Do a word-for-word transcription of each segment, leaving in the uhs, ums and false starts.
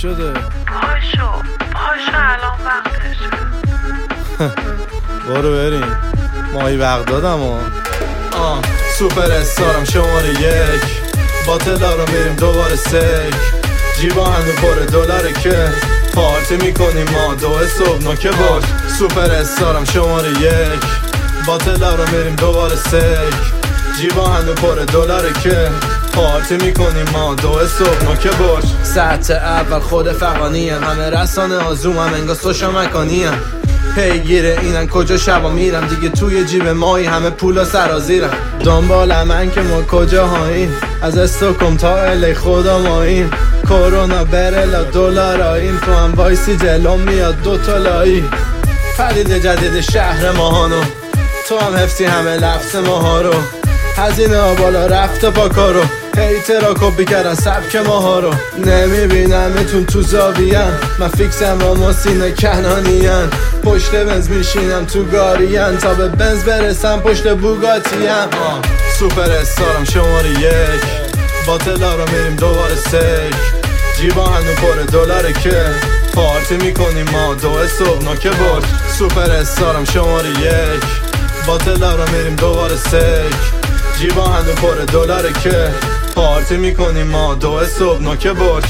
شده؟ پاشو پاشو الان وقتشه. برو بریم ماهی بغدادم و آه سوپر استارم شماره یک، با تلا رو میریم دوباره سک، جیبا هنو پر دلاره که پارتی میکنیم ما دو صبح نوکه باش. سوپر استارم شماره یک، با تلا رو میریم دوباره سک، جیبا هنو پر دلاره که پارتی میکنیم ما دو صبح نوکه باش. ساعت اول خود فقانی هم، همه رسانه آزوم هم انگاه سوشا مکانی هم، پیگیره اینن کجا شبا میرم دیگه توی جیب مایی همه پولا سرازیرم. دنبال من که ما کجا هاییم، از استوکم تا الی خدا ماییم، کرونا برلا دلار آییم، تو هم وایسی جلوم میاد دوتا لایی. پدید جدید شهر ماهانو، تو هم حفظی همه لفظ ماها رو، هزینه ها بالا رفته با کارو، هیترا کپی کردن سبک ماها رو. نمیبینم اتون تو زاویان، من فیکسم با ماسین کنانیان، پشت بنز میشینم تو گاریان، تا به بنز برسم پشت بوگاتیم. سوپر استارم شماره یک، با تلا رو میریم دوباره سک، جیبا هنو پر دلاره که پارتی میکنیم ما دو صبح نوکه برد. سوپر استارم شماره یک، با تلا رو میریم دوباره سک، جیبا هنو پر دلاره که پارتی میکنیم ما دو صبح نوکه برد.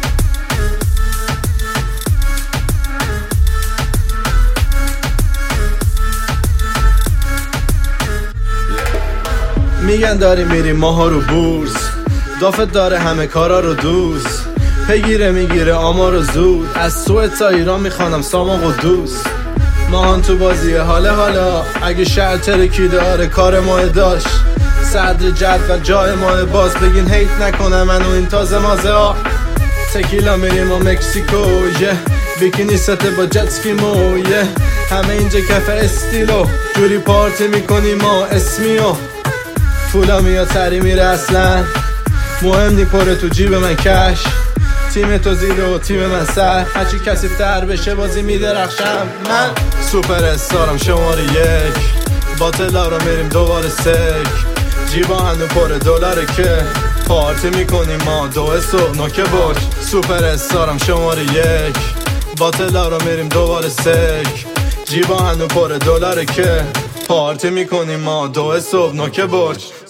میگن داری میریم ماها رو بورس، دافت داره همه کارا رو دوست، پیگیره میگیره آمار رو زود، از سوئد تا ایران میخوانم سامان و دوست. ماهان تو بازی حاله حالا، اگه شهر ترکی داره کار ماه داشت، صدر جدول جای ماه باز، بگین هیت نکنه منو این تازه مازه ها. تکیلا میریم و مکسیکو یه بیکینی سته با جتسکی مو یه، همه اینجا کف استیلو، جوری پارتی میکنیم ما اسمیو، پولا میاد سری میره اصلا، مهم نی پره تو جیب من کش، تیم تو زیر و تیم من سر، هرچی کسی تر بشه بازی میدرخشم من. سوپر استارم شماره یک، با تلا رو میریم دوباره سک، جیبا هنو پر دلاره که پارتی میکنیم ما دو صبح نوکه باش. سوپر استارم شماره یک، با تلا رو میریم دوباره سک، جیبا هنو پر دلاره که پارتی میکنیم ما دو صبح نوکه باش.